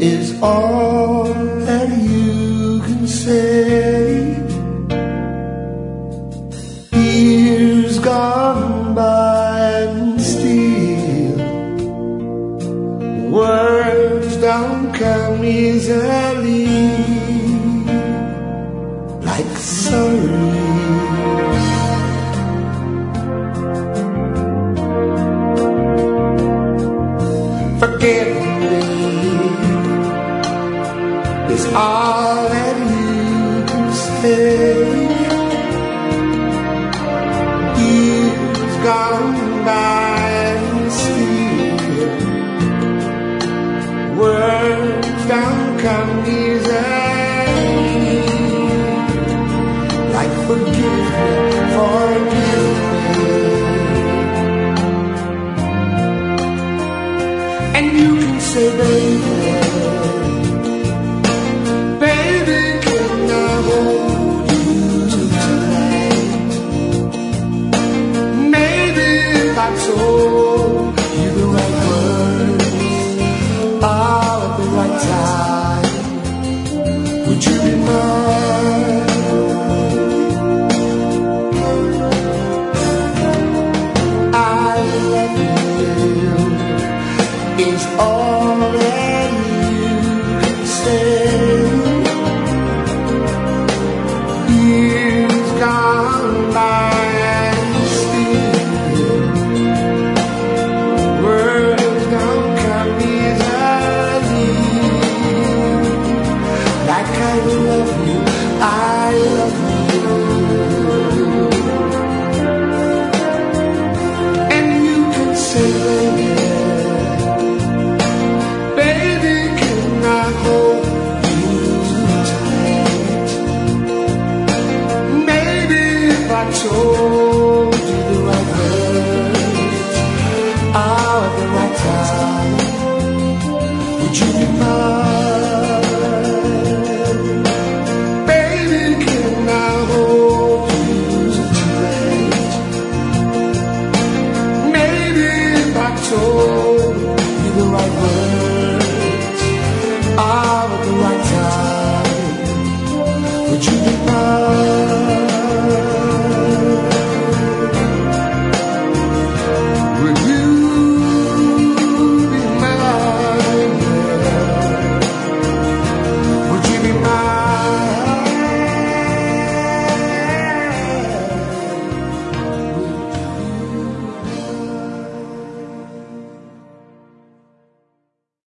is all that you can say. Years gone by and still words don't come easily, like sorry. Forgive me is all that you can say. Years gone by and still words don't come easily, like forgive me, forgive me. And you can say, baby, baby, can I hold you tonight? Maybe if I told